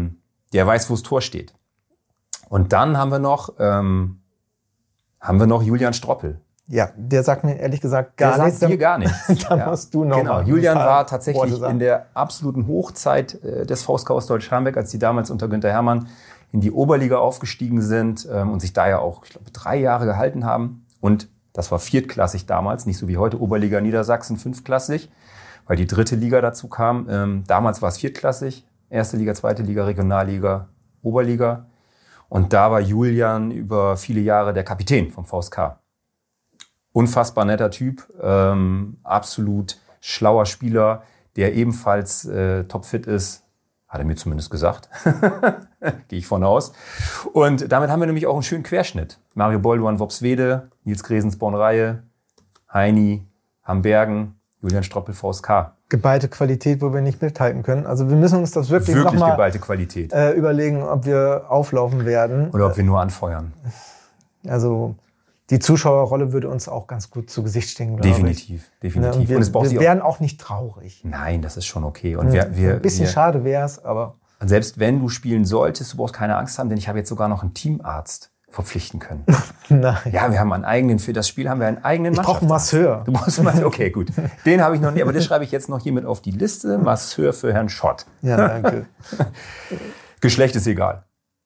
Der weiß, wo das Tor steht. Und dann haben wir noch, ähm, haben wir noch Julian Stroppel. Ja, der sagt mir ehrlich gesagt gar der nichts. Der sagt dir gar nichts. Da ja. musst du noch Genau, mal Julian war tatsächlich Worte in der absoluten Hochzeit äh, des V S K Ostdeutsch-Scharmbeck, als die damals unter Günter Herrmann in die Oberliga aufgestiegen sind ähm, und sich da ja auch, ich glaube, drei Jahre gehalten haben. Und das war viertklassig damals, nicht so wie heute Oberliga Niedersachsen fünfklassig, weil die dritte Liga dazu kam. Ähm, damals war es viertklassig, erste Liga, zweite Liga, Regionalliga, Oberliga. Und da war Julian über viele Jahre der Kapitän vom V S K. Unfassbar netter Typ, ähm, absolut schlauer Spieler, der ebenfalls äh, topfit ist, hat er mir zumindest gesagt. Gehe ich von aus. Und damit haben wir nämlich auch einen schönen Querschnitt. Mario Bolduan, Worpswede, Nils Gresens, Bornreihe, Heini, Hambergen, Julian Stroppel, V S K. Geballte Qualität, wo wir nicht mithalten können. Also wir müssen uns das wirklich, wirklich nochmal geballte Qualität. Äh, überlegen, ob wir auflaufen werden. Oder ob wir nur anfeuern. Also die Zuschauerrolle würde uns auch ganz gut zu Gesicht stehen, glaube definitiv, ich. Definitiv. Ne? Wir, und es wir wären auch nicht traurig. Nein, das ist schon okay. Und wir, wir, Ein bisschen wir, schade wäre es, aber... Und selbst wenn du spielen solltest, du brauchst keine Angst haben, denn ich habe jetzt sogar noch einen Teamarzt verpflichten können. Nein. Ja, wir haben einen eigenen, für das Spiel haben wir einen eigenen Ich brauche einen Masseur. Du brauchst einen Masseur, okay, gut. Den habe ich noch nie, aber das schreibe ich jetzt noch hier mit auf die Liste. Masseur für Herrn Schott. Ja, danke. Geschlecht ist egal.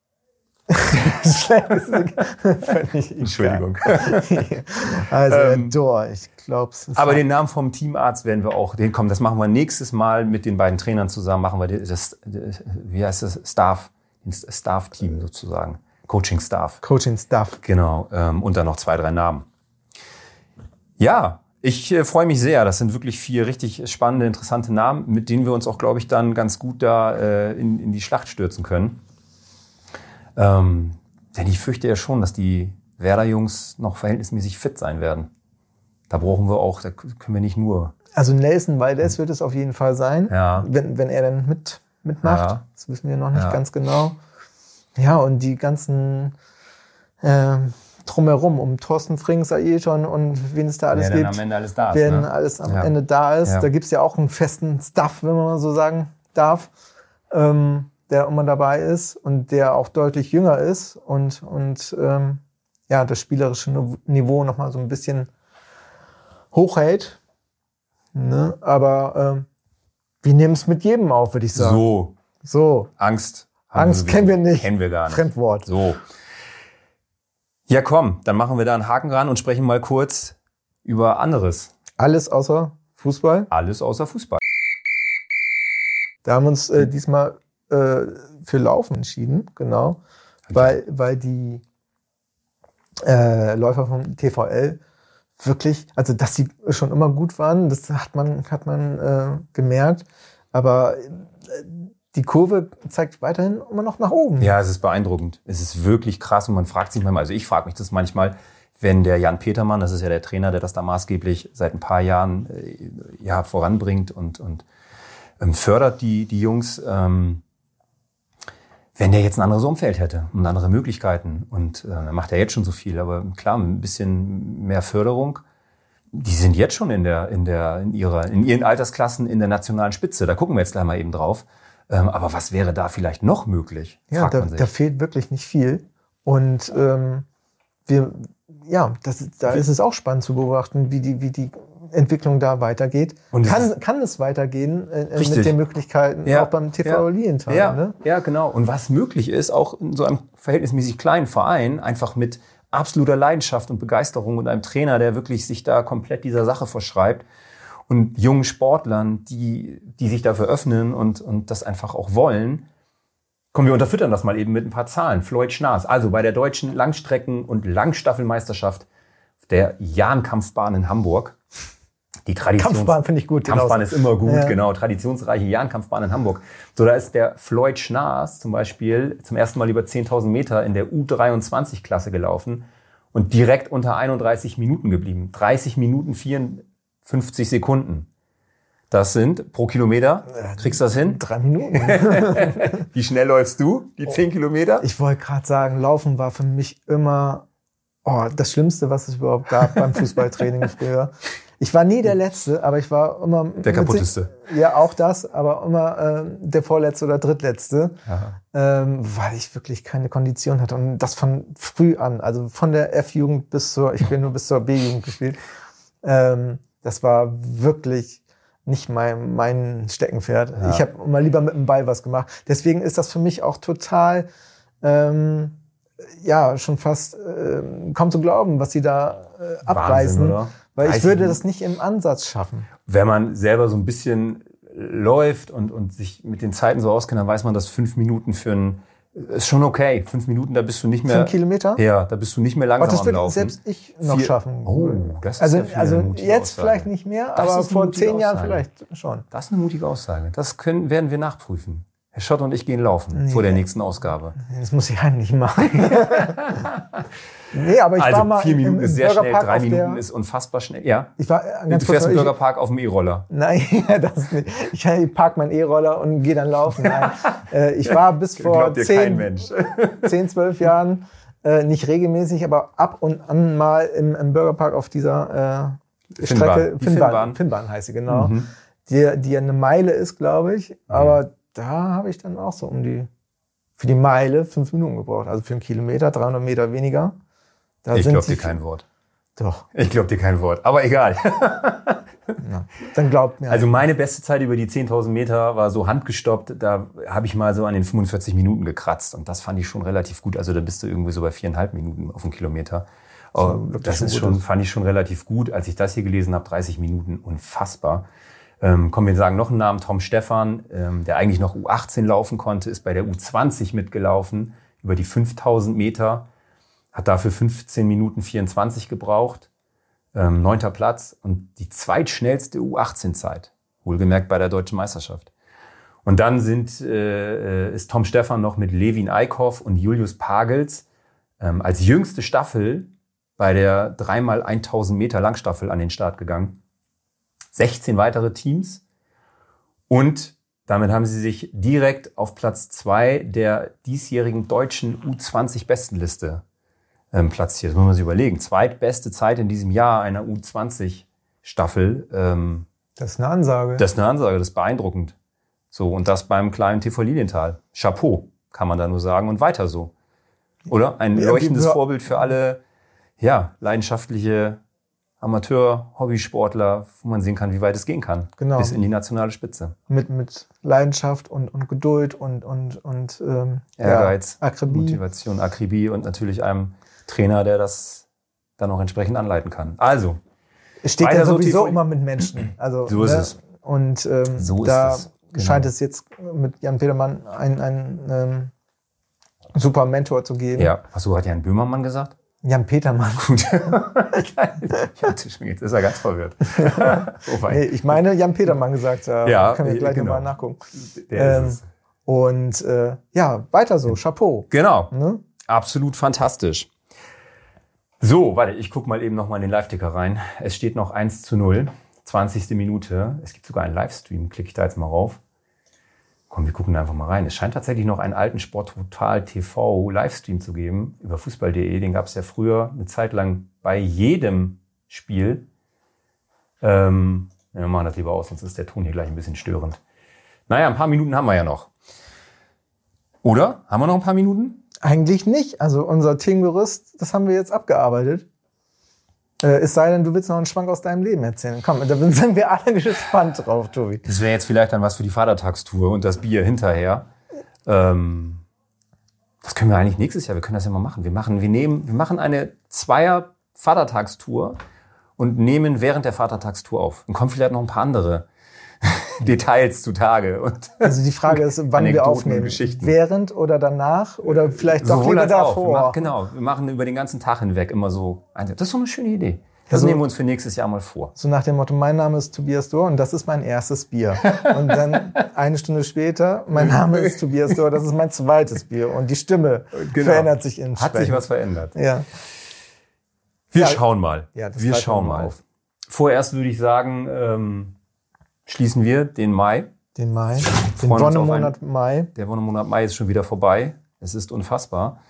Geschlecht ist egal. Völlig egal. Entschuldigung. Also, Ähm, Dor, ich glaube es. Aber den Namen vom Teamarzt werden wir auch, den kommen, das machen wir nächstes Mal mit den beiden Trainern zusammen, machen wir das, wie heißt das, Staff, das Staff-Team sozusagen, Coaching-Staff. Coaching-Staff. Genau, ähm, und dann noch zwei, drei Namen. Ja, ich äh, freue mich sehr. Das sind wirklich vier richtig spannende, interessante Namen, mit denen wir uns auch, glaube ich, dann ganz gut da äh, in, in die Schlacht stürzen können. Ähm, denn ich fürchte ja schon, dass die Werder-Jungs noch verhältnismäßig fit sein werden. Da brauchen wir auch, da können wir nicht nur... Also Nelson Valdez wird es auf jeden Fall sein, ja. wenn, wenn er dann mit, mitmacht. Ja. Das wissen wir noch nicht Ja. ganz genau. Ja, und die ganzen äh, drumherum, um Thorsten Frings, Ailton und wen es da alles wer gibt. dann am Ende alles da ist. Wer Ne? alles am Ja. Ende da ist. Ja. Da gibt's ja auch einen festen Staff, wenn man mal so sagen darf, ähm, der immer dabei ist und der auch deutlich jünger ist und, und ähm, ja, das spielerische Niveau nochmal so ein bisschen hochhält. Ne? Aber ähm, wir nehmen es mit jedem auf, würde ich sagen. So, So. Angst. haben Angst wir kennen wir nicht. Kennen wir gar nicht. Fremdwort. So. Ja, komm, dann machen wir da einen Haken ran und sprechen mal kurz über anderes. Alles außer Fußball. Alles außer Fußball. Da haben wir uns äh, diesmal äh, für Laufen entschieden, genau. Okay. Weil, weil die äh, Läufer vom T V L wirklich, also dass sie schon immer gut waren, das hat man, hat man äh, gemerkt. Aber äh, die Kurve zeigt weiterhin immer noch nach oben. Ja, es ist beeindruckend. Es ist wirklich krass und man fragt sich manchmal, also ich frage mich das manchmal, wenn der Jan Petermann, das ist ja der Trainer, der das da maßgeblich seit ein paar Jahren äh, ja, voranbringt und, und ähm, fördert die, die Jungs, ähm, wenn der jetzt ein anderes Umfeld hätte und andere Möglichkeiten und äh, dann macht er jetzt schon so viel, aber klar, mit ein bisschen mehr Förderung, die sind jetzt schon in der, in der, in ihrer, in ihren Altersklassen in der nationalen Spitze. Da gucken wir jetzt gleich mal eben drauf. Ähm, aber was wäre da vielleicht noch möglich? Ja, fragt da, man sich. da fehlt wirklich nicht viel. Und ähm, wir, ja, das, da ist es auch spannend zu beobachten, wie die, wie die Entwicklung da weitergeht. Und es kann, ist- kann es weitergehen äh, Richtig. mit den Möglichkeiten Ja, auch beim T V ja, Lilienthal? Ja, Ne? ja, genau. Und was möglich ist, auch in so einem verhältnismäßig kleinen Verein, einfach mit absoluter Leidenschaft und Begeisterung und einem Trainer, der wirklich sich da komplett dieser Sache verschreibt und jungen Sportlern, die, die sich dafür öffnen und, und das einfach auch wollen. Komm, wir unterfüttern das mal eben mit ein paar Zahlen. Floyd Schnaas, also bei der deutschen Langstrecken- und Langstaffelmeisterschaft der Jahn-Kampfbahn in Hamburg. Die Traditions- Kampfbahn finde ich gut. Kampfbahn ist immer gut, Ja. genau. Traditionsreiche Jahn-Kampfbahn in Hamburg. So, da ist der Floyd Schnaas zum Beispiel zum ersten Mal über zehntausend Meter in der U dreiundzwanzig-Klasse gelaufen und direkt unter einunddreißig Minuten geblieben. dreißig Minuten vierundfünfzig Sekunden. Das sind pro Kilometer. Kriegst du das hin? Drei Minuten. Wie schnell läufst du? Die zehn Kilometer? Ich wollte gerade sagen, Laufen war für mich immer oh, das Schlimmste, was es überhaupt gab beim Fußballtraining früher. Ich war nie der Letzte, aber ich war immer... Der kaputteste. Sich, ja, auch das, aber immer äh, der Vorletzte oder Drittletzte, ähm, weil ich wirklich keine Kondition hatte. Und das von früh an, also von der F-Jugend bis zur... Ich bin nur bis zur B-Jugend gespielt. Ähm, das war wirklich nicht mein, mein Steckenpferd. Ja. Ich habe immer lieber mit dem Ball was gemacht. Deswegen ist das für mich auch total... Ähm, ja, schon fast äh, kaum zu glauben, was sie da äh, abreißen. Wahnsinn, oder? Weil ich Weiß würde ich das nicht im Ansatz schaffen. Wenn man selber so ein bisschen läuft und, und sich mit den Zeiten so auskennt, dann weiß man, dass fünf Minuten für ein ist schon okay. Fünf Minuten, da bist du nicht mehr... Fünf Kilometer? Ja, da bist du nicht mehr langsam das am würde Laufen. Selbst ich noch Vier, schaffen. Oh, das ist also, ja also eine mutige jetzt Aussage. vielleicht nicht mehr, Das aber ist eine vor mutige zehn Jahren Aussage. vielleicht schon. Das ist eine mutige Aussage. Das können, werden wir nachprüfen. Herr Schott und ich gehen laufen Nee. vor der nächsten Ausgabe. Das muss ich eigentlich machen. Nee, aber ich Also war mal vier Minuten im, im ist sehr schnell, Burgerpark drei auf Minuten der, ist unfassbar schnell. Ja, Ich war äh, ganz du fährst im kurz, Bürgerpark auf dem E-Roller. Nein, das nicht. Ich, ich park meinen E-Roller und gehe dann laufen. Nein. Äh, ich war bis vor Glaubt dir kein zehn, Mensch. zehn, zwölf Jahren äh, nicht regelmäßig, aber ab und an mal im, im Bürgerpark auf dieser äh, Finnbahn. Strecke. Die Finnbahn, Finnbahn. Finnbahn heißt sie, genau. Mhm. Die, die eine Meile ist, glaube ich. Aber da habe ich dann auch so um die, für die Meile fünf Minuten gebraucht. Also für einen Kilometer, dreihundert Meter weniger. Da Ich sind glaube die- dir kein Wort. Doch, Ich glaube dir kein Wort. Aber egal. ja. Dann glaubt mir. Also meine beste Zeit über die zehntausend Meter war so handgestoppt. Da habe ich mal so an den fünfundvierzig Minuten gekratzt. Und das fand ich schon relativ gut. Also da bist du irgendwie so bei viereinhalb Minuten auf einen Kilometer. Aber wirklich das schon ist gut schon, ist. fand ich schon relativ gut. Als ich das hier gelesen habe, dreißig Minuten, unfassbar. Ähm, kommen wir sagen noch einen Namen, Tom Stephan, ähm, der eigentlich noch U achtzehn laufen konnte, ist bei der U zwanzig mitgelaufen, über die fünftausend Meter, hat dafür fünfzehn Minuten vierundzwanzig gebraucht, ähm, neunter Platz und die zweitschnellste U achtzehn-Zeit, wohlgemerkt bei der Deutschen Meisterschaft. Und dann sind, äh, ist Tom Stephan noch mit Levin Eickhoff und Julius Pagels ähm, als jüngste Staffel bei der dreimal tausend Meter Langstaffel an den Start gegangen. sechzehn weitere Teams und damit haben sie sich direkt auf Platz zwei der diesjährigen deutschen U zwanzig Bestenliste ähm, platziert. Das muss man sich überlegen. Zweitbeste Zeit in diesem Jahr einer U zwanzig Staffel. Ähm, Das ist eine Ansage. das ist eine Ansage, das ist beeindruckend. So, und das beim kleinen T V Lilienthal. Chapeau, kann man da nur sagen. Und weiter so. Oder? Ein Ja, leuchtendes wir- Vorbild für alle, ja, leidenschaftliche Amateur, Hobbysportler, wo man sehen kann, wie weit es gehen kann. Genau. Bis in die nationale Spitze. Mit, mit Leidenschaft und, und Geduld und, und, und ähm, Ehrgeiz, ja, Akribie. Motivation, Akribie und natürlich einem Trainer, der das dann auch entsprechend anleiten kann. Also, Es steht weiter ja so sowieso T V immer mit Menschen. Also, So ist ne? es. Und ähm, So ist da es, genau. scheint es jetzt mit Jan Petermann einen, einen ähm, super Mentor zu geben. ja, achso, hat Jan Böhmermann gesagt? Jan Petermann. Gut. Jetzt ist er ganz verwirrt. Wobei, Nee, ich meine, Jan Petermann gesagt. Da Ja, können wir gleich genau. nochmal nachgucken. der Ähm, ist es. und äh, ja, weiter so. Chapeau. Genau. Ne? Absolut fantastisch. So, warte, ich gucke mal eben noch mal in den Live-Ticker rein. Es steht noch eins zu null, zwanzigste Minute. Es gibt sogar einen Livestream, klicke ich da jetzt mal rauf. Komm, wir gucken da einfach mal rein. Es scheint tatsächlich noch einen alten Sporttotal T V Livestream zu geben über fußball punkt de. Den gab es ja früher eine Zeit lang bei jedem Spiel. Ähm, ja, wir machen das lieber aus, sonst ist der Ton hier gleich ein bisschen störend. Naja, ein paar Minuten haben wir ja noch. Oder? Haben wir noch ein paar Minuten? Eigentlich nicht. Also unser Themengerüst, das haben wir jetzt abgearbeitet. Äh, es sei denn, du willst noch einen Schwank aus deinem Leben erzählen. Komm, da sind wir alle gespannt drauf, Tobi. Das wäre jetzt vielleicht dann was für die Vatertagstour und das Bier hinterher. Ähm, das können wir eigentlich nächstes Jahr, wir können das ja mal machen. Wir machen, wir nehmen, wir machen eine Zweier-Vatertagstour und nehmen während der Vatertagstour auf. Und kommen vielleicht noch ein paar andere Details zutage. Und Also die Frage ist, wann wir Anekdoten und aufnehmen. Geschichten. Während oder danach oder vielleicht doch sowohl lieber als auch. Wir davor. machen, genau, wir machen über den ganzen Tag hinweg immer so. Das ist so eine schöne Idee. Das Also- nehmen wir uns für nächstes Jahr mal vor. So nach dem Motto, mein Name ist Tobias Dohr und das ist mein erstes Bier. Und dann eine Stunde später, mein Name ist Tobias Dohr, das ist mein zweites Bier. Und die Stimme Genau. verändert sich in Hat sich was verändert. Ja. Wir Ja. schauen mal. Ja, das wir greifen schauen wir mal mal. auf. Vorerst würde ich sagen, ähm, schließen wir den Mai. Den Mai, den Freuen uns auf Wonnemonat Mai. Der Wonnemonat Mai ist schon wieder vorbei. Es ist unfassbar.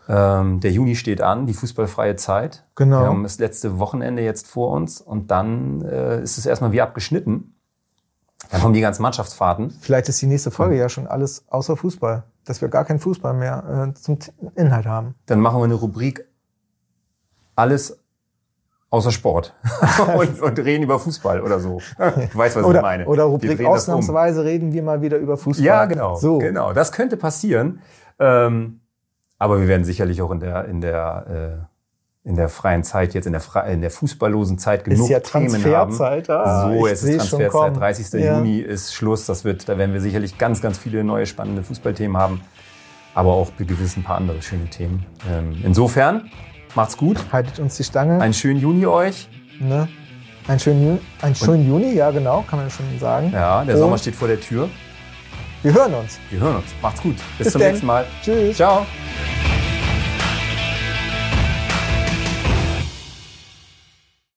Ähm, der Juni steht an, die fußballfreie Zeit. Genau. Wir haben das letzte Wochenende jetzt vor uns und dann äh, ist es erstmal wie abgeschnitten. Dann kommen die ganzen Mannschaftsfahrten. Vielleicht ist die nächste Folge ja schon alles außer Fußball. Dass wir gar keinen Fußball mehr äh, zum T- Inhalt haben. Dann machen wir eine Rubrik alles außer Sport und, und reden über Fußball oder so. Du weißt, was oder, ich meine. Oder Wir Rubrik drehen das um. ausnahmsweise reden wir mal wieder über Fußball. Ja, genau. So. Genau, das könnte passieren. Ähm, aber wir werden sicherlich auch in der in der äh, in der freien Zeit jetzt in der Fre- in der fußballlosen Zeit genug ist ja Themen haben. Transferzeit. Ah, so, ich es seh's ist schon Transferzeit. kommen. dreißigster Ja. Juni ist Schluss. Das wird, da werden wir sicherlich ganz, ganz viele neue spannende Fußballthemen haben, aber auch gewiss ein paar andere schöne Themen. Ähm, insofern macht's gut. Haltet uns die Stange. Einen schönen Juni euch. Ne? Einen schönen, Ju- einen schönen Juni, ja genau, kann man schon sagen. Ja, der Und Sommer steht vor der Tür. wir hören uns. Wir hören uns. Macht's gut. Bis, Bis zum denn. nächsten Mal. Tschüss. Ciao.